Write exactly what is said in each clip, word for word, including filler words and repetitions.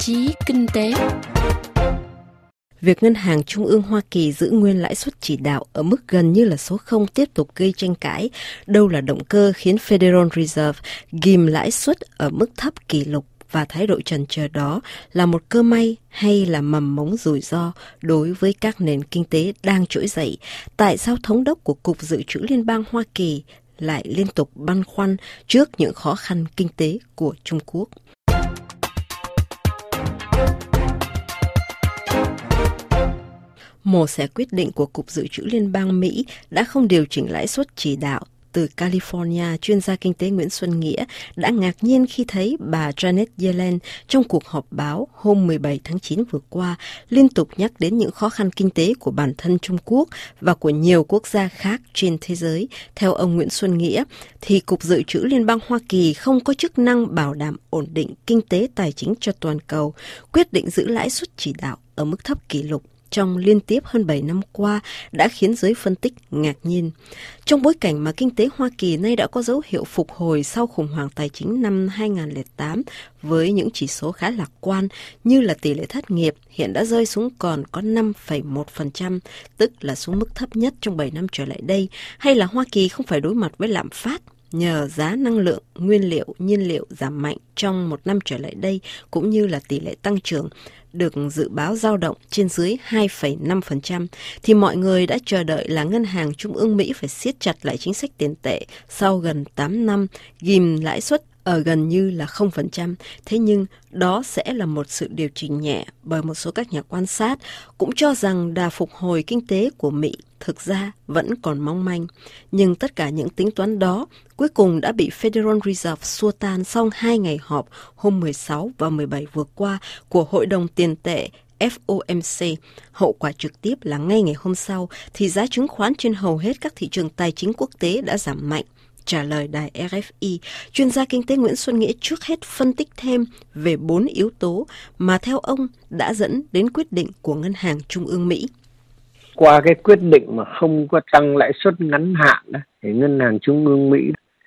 chí kinh tế. Việc Ngân hàng Trung ương Hoa Kỳ giữ nguyên lãi suất chỉ đạo ở mức gần như là số không tiếp tục gây tranh cãi. Đâu là động cơ khiến Federal Reserve ghim lãi suất ở mức thấp kỷ lục, và thái độ chần chờ đó là một cơ may hay là mầm mống rủi ro đối với các nền kinh tế đang trỗi dậy? Tại sao thống đốc của Cục Dự trữ Liên bang Hoa Kỳ lại liên tục băn khoăn trước những khó khăn kinh tế của Trung Quốc? Một xe quyết định của Cục Dự trữ Liên bang Mỹ đã không điều chỉnh lãi suất chỉ đạo. Từ California, chuyên gia kinh tế Nguyễn Xuân Nghĩa đã ngạc nhiên khi thấy bà Janet Yellen trong cuộc họp báo hôm mười bảy tháng chín vừa qua liên tục nhắc đến những khó khăn kinh tế của bản thân Trung Quốc và của nhiều quốc gia khác trên thế giới. Theo ông Nguyễn Xuân Nghĩa, thì Cục Dự trữ Liên bang Hoa Kỳ không có chức năng bảo đảm ổn định kinh tế tài chính cho toàn cầu, quyết định giữ lãi suất chỉ đạo ở mức thấp kỷ lục trong liên tiếp hơn bảy năm qua đã khiến giới phân tích ngạc nhiên. Trong bối cảnh mà kinh tế Hoa Kỳ nay đã có dấu hiệu phục hồi sau khủng hoảng tài chính năm hai không không tám với những chỉ số khá lạc quan như là tỷ lệ thất nghiệp hiện đã rơi xuống còn có năm phẩy một phần trăm, tức là xuống mức thấp nhất trong bảy năm trở lại đây, hay là Hoa Kỳ không phải đối mặt với lạm phát nhờ giá năng lượng, nguyên liệu, nhiên liệu giảm mạnh trong một năm trở lại đây, cũng như là tỷ lệ tăng trưởng được dự báo dao động trên dưới hai phẩy năm phần trăm, thì mọi người đã chờ đợi là Ngân hàng Trung ương Mỹ phải siết chặt lại chính sách tiền tệ sau gần tám năm ghim lãi suất ở gần như là không phần trăm. Thế nhưng đó sẽ là một sự điều chỉnh nhẹ, bởi một số các nhà quan sát cũng cho rằng đà phục hồi kinh tế của Mỹ thực ra vẫn còn mong manh. Nhưng tất cả những tính toán đó cuối cùng đã bị Federal Reserve xua tan sau hai ngày họp hôm mười sáu và mười bảy vừa qua của Hội đồng Tiền tệ F O M C. Hậu quả trực tiếp là ngay ngày hôm sau thì giá chứng khoán trên hầu hết các thị trường tài chính quốc tế đã giảm mạnh. Trả lời đài R F I, chuyên gia kinh tế Nguyễn Xuân Nghĩa trước hết phân tích thêm về bốn yếu tố mà theo ông đã dẫn đến quyết định của Ngân hàng Trung ương Mỹ. Qua cái quyết định mà không có tăng lãi suất ngắn hạn đó, thì Ngân hàng Trung ương Mỹ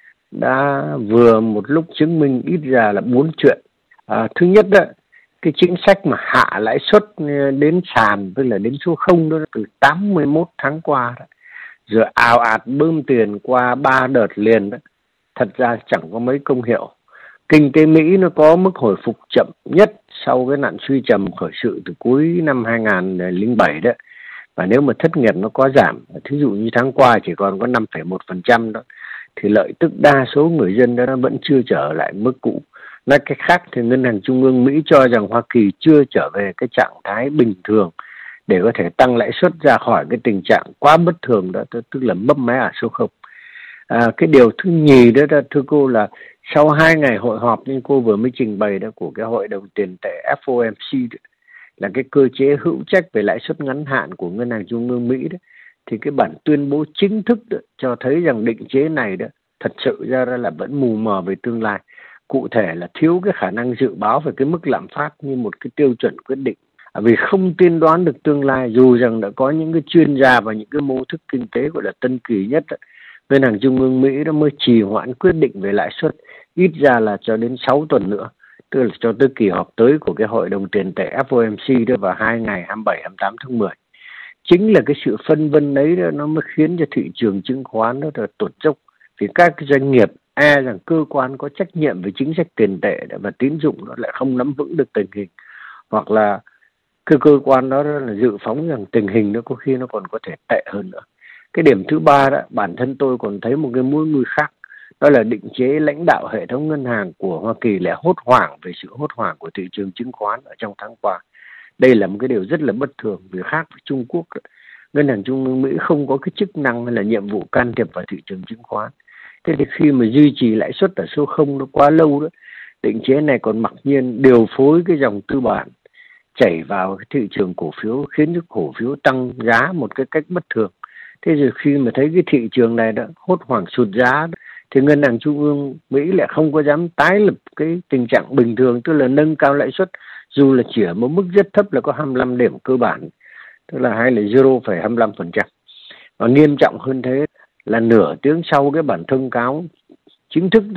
đã vừa một lúc chứng minh ít ra là bốn chuyện. À, thứ nhất đó, cái chính sách mà hạ lãi suất đến sàn, tức là đến số không đó từ tám mươi mốt tháng qua đó, rồi ào ạt bơm tiền qua ba đợt liền đó, thật ra chẳng có mấy công hiệu. Kinh tế Mỹ nó có mức hồi phục chậm nhất sau cái nạn suy trầm khởi sự từ cuối năm hai không không bảy đó. Và nếu mà thất nghiệp nó có giảm, thí dụ như tháng qua chỉ còn có năm phẩy một phần trăm đó, thì lợi tức đa số người dân đó nó vẫn chưa trở lại mức cũ. Nói cách khác thì Ngân hàng Trung ương Mỹ cho rằng Hoa Kỳ chưa trở về cái trạng thái bình thường để có thể tăng lãi suất ra khỏi cái tình trạng quá bất thường đó, tức là mấp máy ở số không. À, cái điều thứ nhì đó, đó thưa cô, là sau hai ngày hội họp nhưng cô vừa mới trình bày đó của cái Hội đồng Tiền tệ F O M C đó, là cái cơ chế hữu trách về lãi suất ngắn hạn của Ngân hàng Trung ương Mỹ đó, thì cái bản tuyên bố chính thức đó, cho thấy rằng định chế này đó thật sự ra là vẫn mù mờ về tương lai. Cụ thể là thiếu cái khả năng dự báo về cái mức lạm phát như một cái tiêu chuẩn quyết định. À, vì không tiên đoán được tương lai, dù rằng đã có những cái chuyên gia và những cái mô thức kinh tế gọi là tân kỳ nhất đó, Ngân hàng Trung ương Mỹ đó mới trì hoãn quyết định về lãi suất ít ra là cho đến sáu tuần nữa, tức là cho tới kỳ họp tới của cái Hội đồng Tiền tệ F O M C đó vào hai ngày hai mươi bảy, hai mươi tám tháng mười. Chính là cái sự phân vân ấy đó, nó mới khiến cho thị trường chứng khoán đó là tụt dốc, vì các cái doanh nghiệp e rằng cơ quan có trách nhiệm về chính sách tiền tệ và tín dụng nó lại không nắm vững được tình hình, hoặc là cái cơ quan đó là dự phóng rằng tình hình nó có khi nó còn có thể tệ hơn nữa. Cái điểm thứ ba đó, bản thân tôi còn thấy một cái mối nguy khác, đó là định chế lãnh đạo hệ thống ngân hàng của Hoa Kỳ lại hốt hoảng về sự hốt hoảng của thị trường chứng khoán ở trong tháng qua. Đây là một cái điều rất là bất thường, vì khác với Trung Quốc, Ngân hàng Trung ương Mỹ không có cái chức năng hay là nhiệm vụ can thiệp vào thị trường chứng khoán. Thế thì khi mà duy trì lãi suất ở số không nó quá lâu đó, định chế này còn mặc nhiên điều phối cái dòng tư bản chảy vào cái thị trường cổ phiếu, khiến cho cổ phiếu tăng giá một cái cách bất thường. Thế rồi khi mà thấy cái thị trường này đã hốt hoảng sụt giá đó, thì Ngân hàng Trung ương Mỹ lại không có dám tái lập cái tình trạng bình thường, tức là nâng cao lãi suất dù là chỉ ở một mức rất thấp là có hai mươi lăm điểm cơ bản, tức là hay là không phẩy hai mươi lăm phần trăm. Và nghiêm trọng hơn thế là nửa tiếng sau cái bản thông cáo chính thức đó,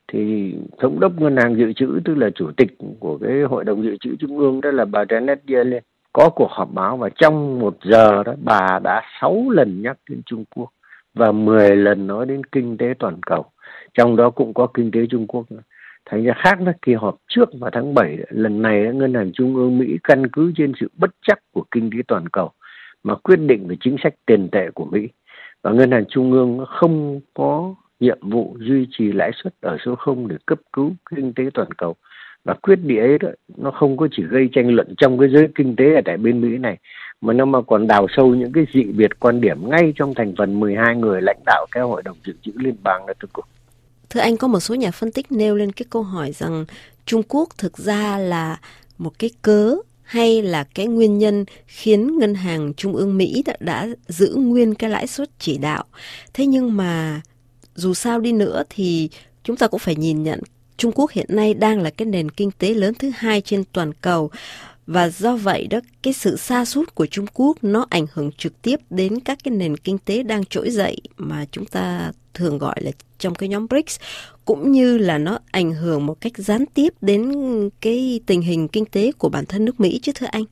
thì thống đốc ngân hàng dự trữ, tức là chủ tịch của cái hội đồng dự trữ trung ương, đó là bà Janet Yellen, có cuộc họp báo và trong một giờ đó bà đã sáu lần nhắc đến Trung Quốc và mười lần nói đến kinh tế toàn cầu, trong đó cũng có kinh tế Trung Quốc nữa. Thành ra khác với kỳ họp trước vào tháng bảy, lần này ngân hàng trung ương Mỹ căn cứ trên sự bất chắc của kinh tế toàn cầu mà quyết định về chính sách tiền tệ của Mỹ, và ngân hàng trung ương không có nhiệm vụ duy trì lãi suất ở số không để cấp cứu kinh tế toàn cầu. Và quyết định ấy đó, nó không có chỉ gây tranh luận trong cái giới kinh tế ở tại bên Mỹ này, mà nó mà còn đào sâu những cái dị biệt quan điểm ngay trong thành phần mười hai người lãnh đạo cái hội đồng dự trữ liên bang đó. Thưa anh, có một số nhà phân tích nêu lên cái câu hỏi rằng Trung Quốc thực ra là một cái cớ hay là cái nguyên nhân khiến ngân hàng trung ương Mỹ đã, đã giữ nguyên cái lãi suất chỉ đạo. Thế nhưng mà dù sao đi nữa thì chúng ta cũng phải nhìn nhận Trung Quốc hiện nay đang là cái nền kinh tế lớn thứ hai trên toàn cầu. Và do vậy đó, cái sự sa sút của Trung Quốc nó ảnh hưởng trực tiếp đến các cái nền kinh tế đang trỗi dậy mà chúng ta thường gọi là trong cái nhóm bê rê i xê, cũng như là nó ảnh hưởng một cách gián tiếp đến cái tình hình kinh tế của bản thân nước Mỹ chứ thưa anh?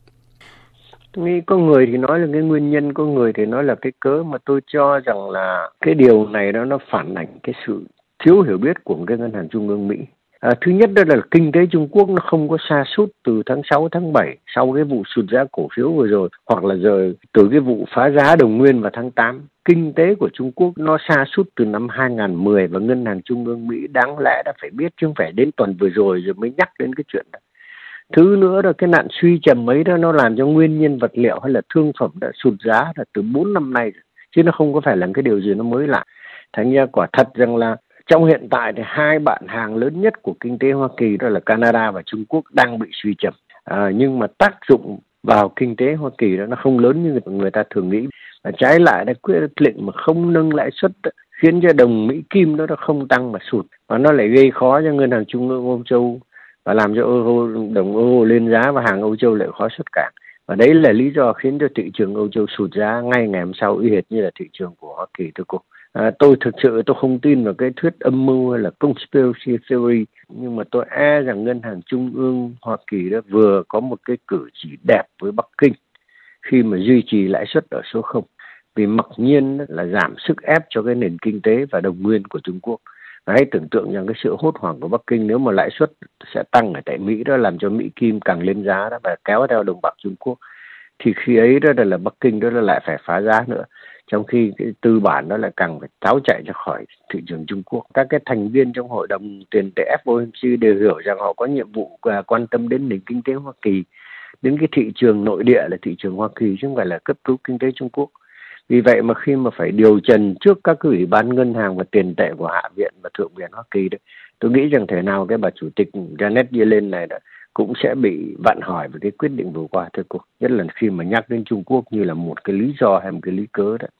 Tôi nghĩ có người thì nói là cái nguyên nhân, có người thì nói là cái cớ, mà tôi cho rằng là cái điều này đó nó phản ảnh cái sự thiếu hiểu biết của cái ngân hàng trung ương Mỹ. À, thứ nhất đó là kinh tế Trung Quốc nó không có sa sút từ tháng sáu, tháng bảy sau cái vụ sụt giá cổ phiếu vừa rồi, hoặc là giờ từ cái vụ phá giá đồng nguyên vào tháng tám. Kinh tế của Trung Quốc nó sa sút từ năm hai không một không và ngân hàng trung ương Mỹ đáng lẽ đã phải biết, chứ không phải đến tuần vừa rồi rồi mới nhắc đến cái chuyện đó. Thứ nữa là cái nạn suy trầm ấy đó nó làm cho nguyên nhân vật liệu hay là thương phẩm đã sụt giá là từ bốn năm nay rồi, chứ nó không có phải là cái điều gì nó mới lạ. Thành ra quả thật rằng là trong hiện tại thì hai bạn hàng lớn nhất của kinh tế Hoa Kỳ đó là Canada và Trung Quốc đang bị suy trầm. À, nhưng mà tác dụng vào kinh tế Hoa Kỳ đó nó không lớn như người ta thường nghĩ. Và trái lại đã quyết định mà không nâng lãi suất đó, khiến cho đồng Mỹ Kim đó nó không tăng mà sụt, và nó lại gây khó cho ngân hàng trung ương Âu Châu và làm cho euro, đồng euro lên giá và hàng Âu Châu lại khó xuất cảng. Và đấy là lý do khiến cho thị trường Âu Châu sụt giá ngay ngày hôm sau, y hệt như là thị trường của Hoa Kỳ thưa cô. À, tôi thực sự tôi không tin vào cái thuyết âm mưu hay là conspiracy theory, nhưng mà tôi e rằng ngân hàng trung ương Hoa Kỳ đó vừa có một cái cử chỉ đẹp với Bắc Kinh khi mà duy trì lãi suất ở số không, vì mặc nhiên là giảm sức ép cho cái nền kinh tế và đồng nguyên của Trung Quốc. Và hãy tưởng tượng rằng cái sự hốt hoảng của Bắc Kinh nếu mà lãi suất sẽ tăng ở tại Mỹ đó, làm cho Mỹ Kim càng lên giá đó và kéo theo đồng bạc Trung Quốc, thì khi ấy đó là Bắc Kinh đó là lại phải phá giá nữa, trong khi cái tư bản đó lại càng phải tháo chạy ra khỏi thị trường Trung Quốc. Các cái thành viên trong hội đồng tiền tệ ép ô em xê đều hiểu rằng họ có nhiệm vụ quan tâm đến nền kinh tế Hoa Kỳ, đến cái thị trường nội địa là thị trường Hoa Kỳ, chứ không phải là cấp cứu kinh tế Trung Quốc. Vì vậy mà khi mà phải điều trần trước các cái ủy ban ngân hàng và tiền tệ của Hạ viện và Thượng viện Hoa Kỳ đấy, tôi nghĩ rằng thể nào cái bà chủ tịch Janet Yellen này đó cũng sẽ bị vặn hỏi về cái quyết định vừa qua thưa cô, nhất là khi mà nhắc đến Trung Quốc như là một cái lý do hay một cái lý cớ đó.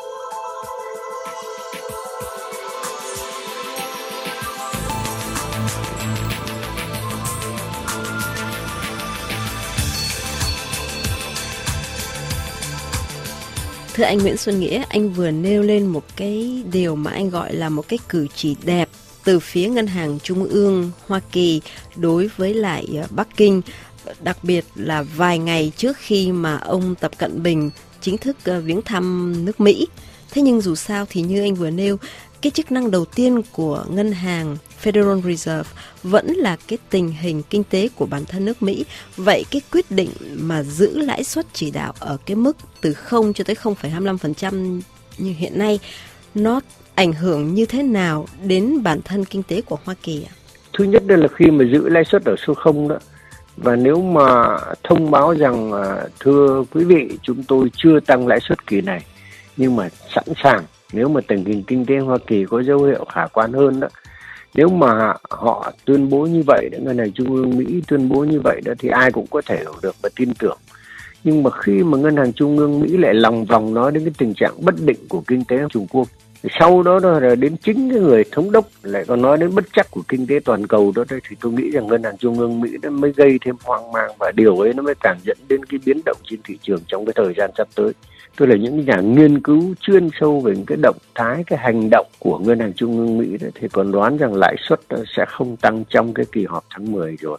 Thưa anh Nguyễn Xuân Nghĩa, anh vừa nêu lên một cái điều mà anh gọi là một cái cử chỉ đẹp từ phía Ngân hàng Trung ương Hoa Kỳ đối với lại Bắc Kinh, đặc biệt là vài ngày trước khi mà ông Tập Cận Bình chính thức viếng thăm nước Mỹ. Thế nhưng dù sao thì như anh vừa nêu, cái chức năng đầu tiên của Ngân hàng Federal Reserve vẫn là cái tình hình kinh tế của bản thân nước Mỹ. Vậy cái quyết định mà giữ lãi suất chỉ đạo ở cái mức từ không cho tới không phẩy hai mươi lăm phần trăm như hiện nay, nó ảnh hưởng như thế nào đến bản thân kinh tế của Hoa Kỳ ạ? Thứ nhất là khi mà giữ lãi suất ở số không đó, và nếu mà thông báo rằng thưa quý vị, chúng tôi chưa tăng lãi suất kỳ này, nhưng mà sẵn sàng nếu mà tình hình kinh tế Hoa Kỳ có dấu hiệu khả quan hơn đó, nếu mà họ tuyên bố như vậy, ngân hàng trung ương Mỹ tuyên bố như vậy đó, thì ai cũng có thể hiểu được và tin tưởng. Nhưng mà khi mà ngân hàng trung ương Mỹ lại lòng vòng nói đến cái tình trạng bất định của kinh tế Trung Quốc, Sau đó là đến chính cái người thống đốc lại còn nói đến bất trắc của kinh tế toàn cầu đó, thì tôi nghĩ rằng ngân hàng trung ương Mỹ nó mới gây thêm hoang mang, và điều ấy nó mới càng dẫn đến cái biến động trên thị trường trong cái thời gian sắp tới. Tức là những nhà nghiên cứu chuyên sâu về cái động thái, cái hành động của ngân hàng trung ương Mỹ đó, thì còn đoán rằng lãi suất sẽ không tăng trong cái kỳ họp tháng mười rồi,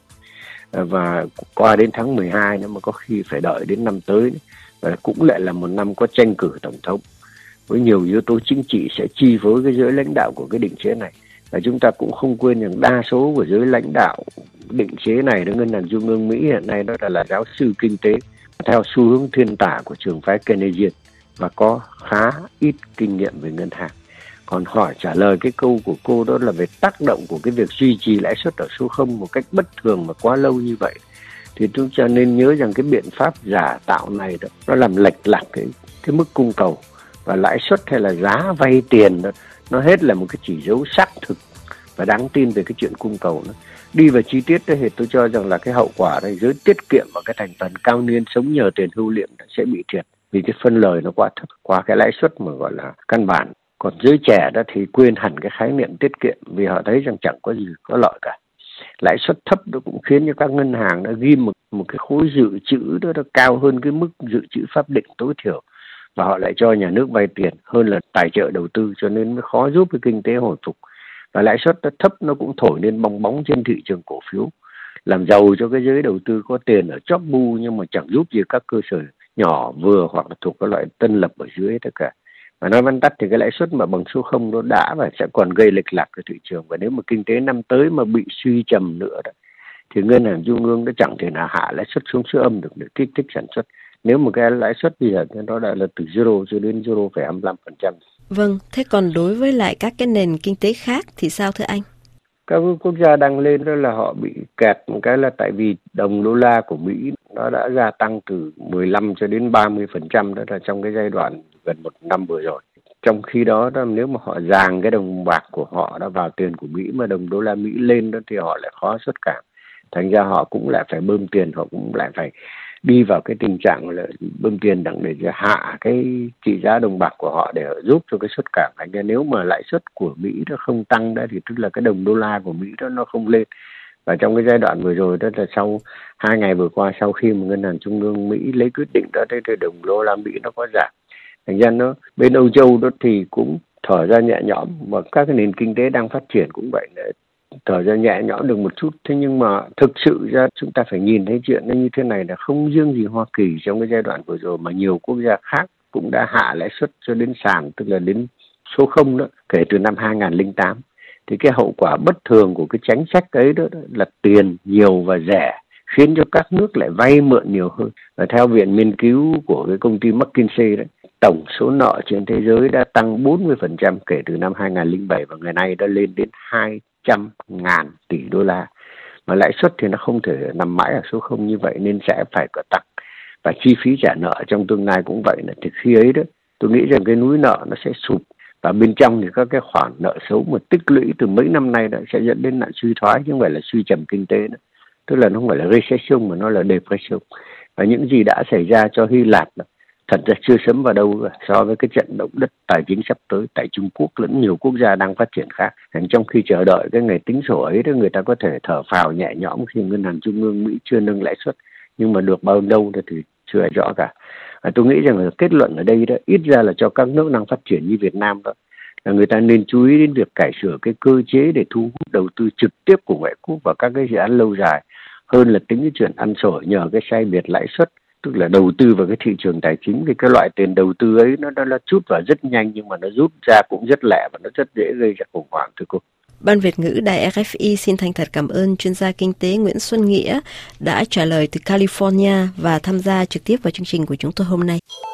và qua đến tháng mười hai nữa, mà có khi phải đợi đến năm tới, và cũng lại là một năm có tranh cử tổng thống với nhiều yếu tố chính trị sẽ chi phối cái giới lãnh đạo của cái định chế này. Và chúng ta cũng không quên rằng đa số của giới lãnh đạo định chế này đó, ngân hàng trung ương Mỹ hiện nay đó là, là giáo sư kinh tế theo xu hướng thiên tả của trường phái Keynesian và có khá ít kinh nghiệm về ngân hàng. Còn hỏi trả lời cái câu của cô đó là về tác động của cái việc duy trì lãi suất ở số không một cách bất thường mà quá lâu như vậy, thì chúng ta nên nhớ rằng cái biện pháp giả tạo này đó, nó làm lệch lạc cái, cái mức cung cầu, và lãi suất hay là giá vay tiền đó, nó hết là một cái chỉ dấu xác thực và đáng tin về cái chuyện cung cầu. Nó đi vào chi tiết đó, thì tôi cho rằng là cái hậu quả này giới tiết kiệm và cái thành phần cao niên sống nhờ tiền hưu liệm sẽ bị thiệt, vì cái phân lời nó quá thấp, qua cái lãi suất mà gọi là căn bản. Còn giới trẻ đó thì quên hẳn cái khái niệm tiết kiệm, vì họ thấy rằng chẳng có gì có lợi cả. Lãi suất thấp nó cũng khiến cho các ngân hàng đã ghi một, một cái khối dự trữ đó nó cao hơn cái mức dự trữ pháp định tối thiểu, và họ lại cho nhà nước vay tiền hơn là tài trợ đầu tư, cho nên mới khó giúp cái kinh tế hồi phục. Và lãi suất thấp nó cũng thổi lên bong bóng trên thị trường cổ phiếu, làm giàu cho cái giới đầu tư có tiền ở chóp bu, nhưng mà chẳng giúp gì các cơ sở nhỏ vừa hoặc là thuộc các loại tân lập ở dưới tất cả. Và nói văn tắt thì cái lãi suất mà bằng số không nó đã và sẽ còn gây lệch lạc cho thị trường, và nếu mà kinh tế năm tới mà bị suy trầm nữa đó, thì ngân hàng trung ương nó chẳng thể nào hạ lãi suất xuống số âm được để kích thích sản xuất. Nếu một cái lãi suất bây giờ nó đã là từ zero cho đến zero phẩy hai mươi lăm phần trăm. Vâng, thế còn đối với lại các cái nền kinh tế khác thì sao thưa anh? Các quốc gia đang lên đó là họ bị kẹt một cái là tại vì đồng đô la của Mỹ nó đã gia tăng từ mười lăm cho đến ba mươi phần trăm, đó là trong cái giai đoạn gần một năm vừa rồi. Trong khi đó, đó nếu mà họ dàng cái đồng bạc của họ đã vào tiền của Mỹ mà đồng đô la Mỹ lên đó, thì họ lại khó xuất cảng. Thành ra họ cũng lại phải bơm tiền, họ cũng lại phải đi vào cái tình trạng là bơm tiền để hạ cái trị giá đồng bạc của họ để giúp cho cái xuất cảng. Thành ra nếu mà lãi suất của Mỹ nó không tăng đó, thì tức là cái đồng đô la của Mỹ đó nó không lên. Và trong cái giai đoạn vừa rồi đó là sau hai ngày vừa qua, sau khi mà ngân hàng trung ương Mỹ lấy quyết định đó, thì đồng đô la Mỹ nó có giảm. Thành ra nó bên Âu Châu đó thì cũng thở ra nhẹ nhõm, và các cái nền kinh tế đang phát triển cũng vậy, thở ra nhẹ nhõm được một chút. Thế nhưng mà thực sự ra chúng ta phải nhìn thấy chuyện nó như thế này, là không riêng gì Hoa Kỳ trong cái giai đoạn vừa rồi mà nhiều quốc gia khác cũng đã hạ lãi suất cho đến sàn, tức là đến số không đó, kể từ năm hai không không tám. Thì cái hậu quả bất thường của cái chính sách ấy đó là tiền nhiều và rẻ, khiến cho các nước lại vay mượn nhiều hơn. Và theo viện nghiên cứu của cái công ty McKinsey đấy, tổng số nợ trên thế giới đã tăng bốn mươi phần trăm kể từ năm hai không không bảy, và ngày nay đã lên đến hai trăm ngàn tỷ đô la. Mà lãi suất thì nó không thể nằm mãi ở số không như vậy, nên sẽ phải có tăng. Và chi phí trả nợ trong tương lai cũng vậy. Là thì khi ấy đó, tôi nghĩ rằng cái núi nợ nó sẽ sụp, và bên trong thì các cái khoản nợ xấu mà tích lũy từ mấy năm nay đó sẽ dẫn đến nạn suy thoái, chứ không phải là suy trầm kinh tế nữa. Tức là nó không phải là recession mà nó là depression. Và những gì đã xảy ra cho Hy Lạp đó, thật ra chưa sớm vào đâu so với cái trận động đất tài chính sắp tới tại Trung Quốc lẫn nhiều quốc gia đang phát triển khác. Trong khi chờ đợi cái ngày tính sổ ấy đó, người ta có thể thở phào nhẹ nhõm khi ngân hàng trung ương Mỹ chưa nâng lãi suất, nhưng mà được bao lâu thì chưa ai rõ cả. Và tôi nghĩ rằng là kết luận ở đây đó, ít ra là cho các nước đang phát triển như Việt Nam đó, là người ta nên chú ý đến việc cải sửa cái cơ chế để thu hút đầu tư trực tiếp của ngoại quốc vào các cái dự án lâu dài, hơn là tính cái chuyện ăn sổi nhờ cái sai biệt lãi suất. Tức là đầu tư vào cái thị trường tài chính, thì cái loại tiền đầu tư ấy nó nó, nó chút vào rất nhanh, nhưng mà nó rút ra cũng rất lẹ và nó rất dễ gây ra khủng hoảng thưa cô. Ban Việt ngữ Đài rờ ép i xin thành thật cảm ơn chuyên gia kinh tế Nguyễn Xuân Nghĩa đã trả lời từ California và tham gia trực tiếp vào chương trình của chúng tôi hôm nay.